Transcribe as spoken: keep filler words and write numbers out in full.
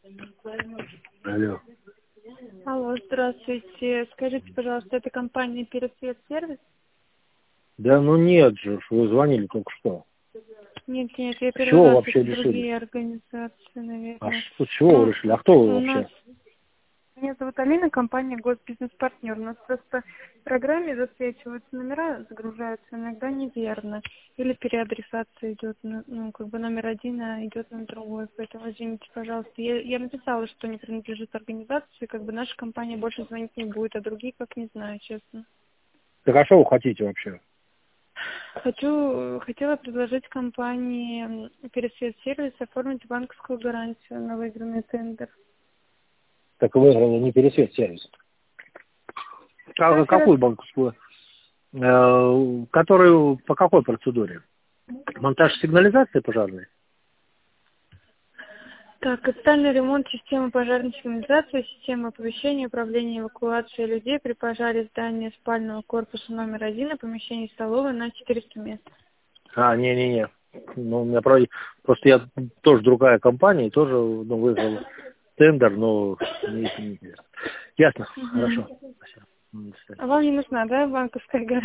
Алло. Алло, здравствуйте. Скажите, пожалуйста, это компания Пересвет Сервис? Да ну нет же, вы звонили только что. Нет, нет, я С первый чего раз, вообще это решили? другие организации, А наверное. что, с чего вы Ну, решили? А кто вы у вообще? нас, меня зовут Алина, компания Госбизнес-партнер. У нас просто в программе засвечиваются номера, загружаются иногда неверно. Или переадресация идет, на- ну, как бы номер один, а идет на другой. Поэтому извините, пожалуйста. Я, я написала, что не принадлежит организации, как бы наша компания больше звонить не будет, а другие как не знаю, честно. Так а что вы хотите вообще? Хочу, хотела предложить компании Пересвет Сервис оформить банковскую гарантию на выигранный тендер. Так выиграли не Пересвет сервис. Что А еще раз? какую банковскую? Э, которую по какой процедуре? Монтаж сигнализации пожарной? Так, капитальный ремонт системы пожарной сигнализации, системы оповещения, управления эвакуацией людей при пожаре здания спального корпуса номер один и помещении столовой на четыреста мест. А, не-не-не. Ну, у меня про- просто я тоже другая компания, и тоже ну, выиграл тендер, но мне это не интересно. Ясно, Угу. хорошо. Спасибо. М, до свидания. А вам не нужна, да, банковская гарантия?